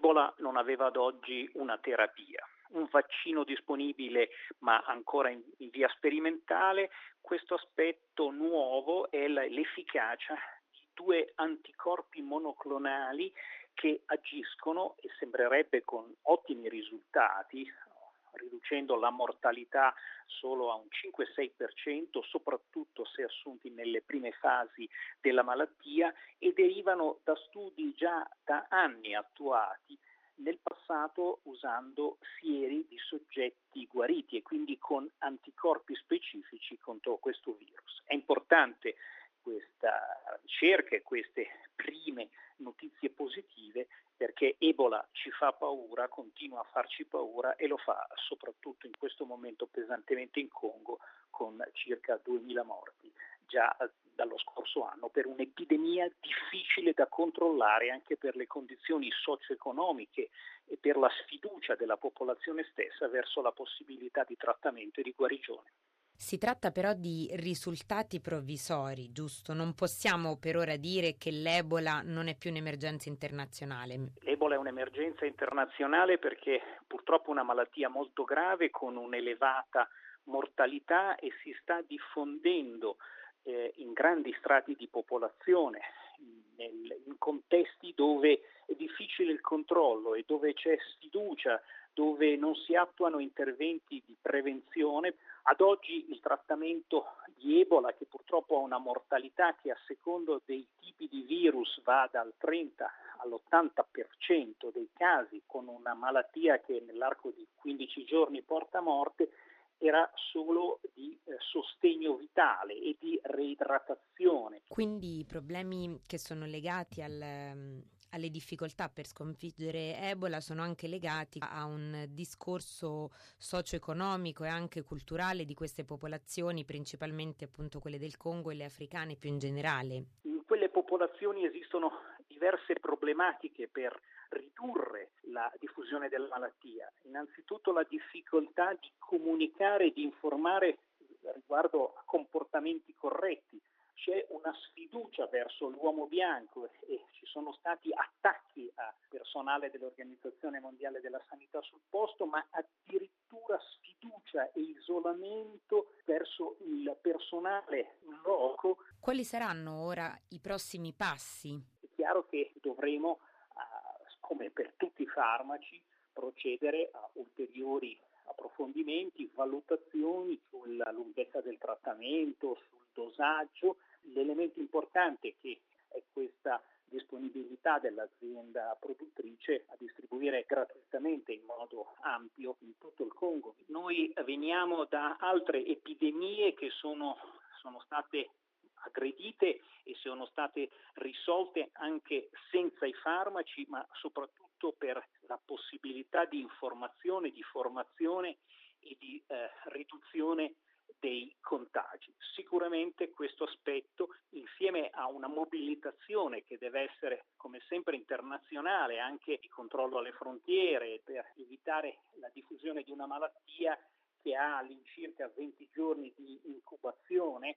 L'Ebola non aveva ad oggi una terapia, un vaccino disponibile ma ancora in via sperimentale. Questo aspetto nuovo è l'efficacia di due anticorpi monoclonali che agiscono, e sembrerebbe con ottimi risultati, riducendo la mortalità solo a un 5-6%, soprattutto se assunti nelle prime fasi della malattia, e derivano da studi già da anni attuati nel passato usando sieri di soggetti guariti e quindi con anticorpi specifici contro questo virus. È importante questa ricerca e queste prime notizie positive, perché Ebola ci fa paura, continua a farci paura e lo fa soprattutto in questo momento pesantemente in Congo, con circa 2000 morti già dallo scorso anno, per un'epidemia difficile da controllare anche per le condizioni socio-economiche e per la sfiducia della popolazione stessa verso la possibilità di trattamento e di guarigione. Si tratta però di risultati provvisori, giusto? Non possiamo per ora dire che l'Ebola non è più un'emergenza internazionale. L'Ebola è un'emergenza internazionale perché purtroppo è una malattia molto grave con un'elevata mortalità e si sta diffondendo in grandi strati di popolazione, in contesti dove è difficile il controllo e dove c'è sfiducia, dove non si attuano interventi di prevenzione. Ad oggi il trattamento di Ebola, che purtroppo ha una mortalità che a secondo dei tipi di virus va dal 30 all'80% dei casi, con una malattia che nell'arco di 15 giorni porta a morte, era solo di sostegno vitale e di reidratazione. Quindi i problemi che sono legati alle difficoltà per sconfiggere Ebola sono anche legati a un discorso socio-economico e anche culturale di queste popolazioni, principalmente appunto quelle del Congo e le africane più in generale. In quelle popolazioni esistono diverse problematiche per ridurre la diffusione della malattia. Innanzitutto la difficoltà di comunicare e di informare riguardo a comportamenti corretti. C'è una sfiducia verso l'uomo bianco e ci sono stati attacchi a personale dell'Organizzazione Mondiale della Sanità sul posto, ma addirittura sfiducia e isolamento verso il personale in loco. Quali saranno ora i prossimi passi? È chiaro che dovremo, come per tutti i farmaci, procedere a ulteriori approfondimenti, valutazioni sulla lunghezza del trattamento, sul dosaggio. L'elemento importante che è questa disponibilità dell'azienda produttrice a distribuire gratuitamente in modo ampio in tutto il Congo. Noi veniamo da altre epidemie che sono state aggredite e sono state risolte anche senza i farmaci, ma soprattutto per la possibilità di informazione, di formazione e di riduzione dei contagi. Sicuramente questo aspetto, insieme a una mobilitazione che deve essere come sempre internazionale, anche di controllo alle frontiere per evitare la diffusione di una malattia che ha all'incirca 20 giorni di incubazione,